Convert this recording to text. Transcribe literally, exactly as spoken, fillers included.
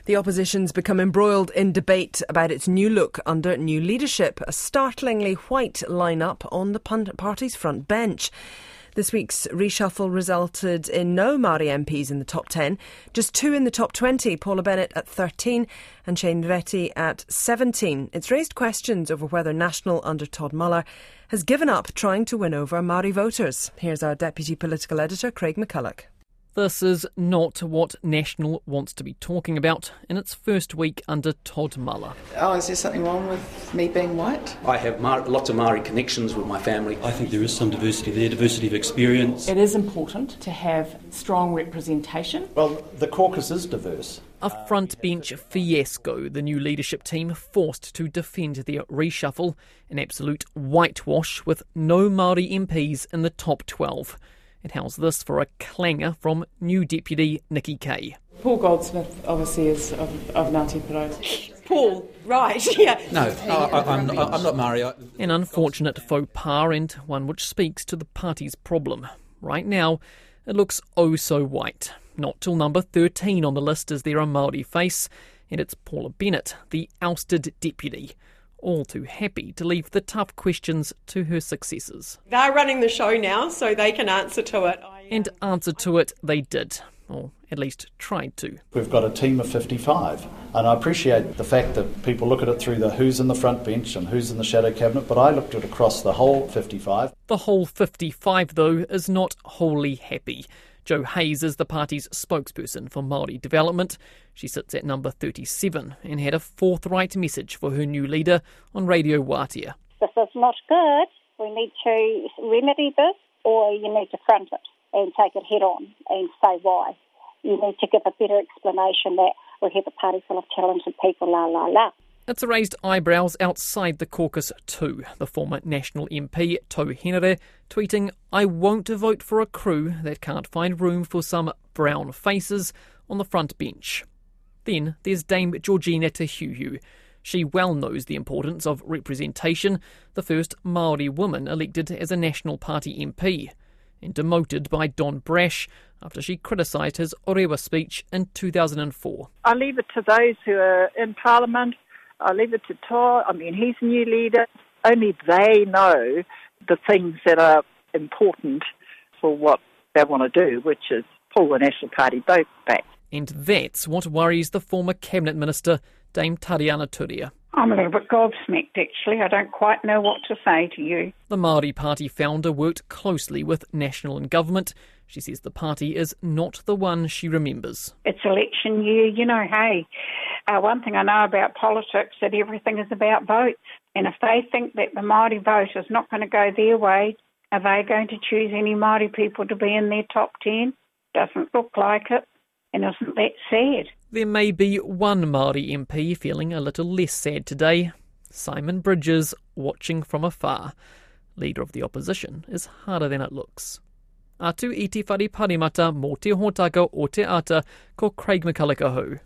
The opposition's become embroiled in debate about its new look under new leadership, a startlingly white line-up on the party's front bench. This week's reshuffle resulted in no Māori M Ps in the top ten, just two in the top twenty, Paula Bennett at thirteen and Shane Reti at seventeen. It's raised questions over whether National under Todd Muller has given up trying to win over Māori voters. Here's our Deputy Political Editor, Craig McCulloch. This is not what National wants to be talking about in its first week under Todd Muller. Oh, is there something wrong with me being white? I have Mar- lots of Māori connections with my family. I think there is some diversity there, diversity of experience. It is important to have strong representation. Well, the caucus is diverse. A front bench fiasco, the new leadership team forced to defend their reshuffle, an absolute whitewash with no Māori M Ps in the top twelve. It how's this for a clanger from new Deputy Nikki Kaye. Paul Goldsmith obviously is of, of Ngāti Porou. Paul, right, yeah. No, I, I, I'm, I'm not Māori. I... An unfortunate faux pas and one which speaks to the party's problem. Right now, it looks oh so white. Not till number thirteen on the list is there a Māori face, and it's Paula Bennett, the ousted deputy. All too happy to leave the tough questions to her successors. They're running the show now, so they can answer to it. I, um, and answer to it they did, or at least tried to. We've got a team of fifty-five, and I appreciate the fact that people look at it through the who's in the front bench and who's in the shadow cabinet, but I looked at it across the whole fifty-five. The whole fifty-five, though, is not wholly happy. Jo Hayes is the party's spokesperson for Māori development. She sits at number thirty-seven and had a forthright message for her new leader on Radio Wātea. This is not good. We need to remedy this, or you need to front it and take it head on and say why. You need to give a better explanation that we have a party full of talented people, la la la. It's raised eyebrows outside the caucus too. The former National M P, Tau Henare, tweeting, "I won't vote for a crew that can't find room for some brown faces on the front bench." Then there's Dame Georgina Te Huhu. She well knows the importance of representation, the first Māori woman elected as a National Party M P, and demoted by Don Brash after she criticised his Orewa speech in two thousand four. I leave it to those who are in Parliament. I leave it to Todd. I mean, he's a new leader. Only they know the things that are important for what they want to do, which is pull the National Party vote back. And that's what worries the former Cabinet Minister, Dame Tariana Turia. I'm a little bit gobsmacked, actually. I don't quite know what to say to you. The Māori Party founder worked closely with National and government. She says the party is not the one she remembers. It's election year, you know, hey, uh, one thing I know about politics, that everything is about votes. And if they think that the Māori vote is not going to go their way, are they going to choose any Māori people to be in their top ten? Doesn't look like it. And isn't that sad? There may be one Māori M P feeling a little less sad today. Simon Bridges, watching from afar. Leader of the opposition is harder than it looks. Atu i te whare parimata mō te hōtaka o te ata, ko Craig McCulloch ahau.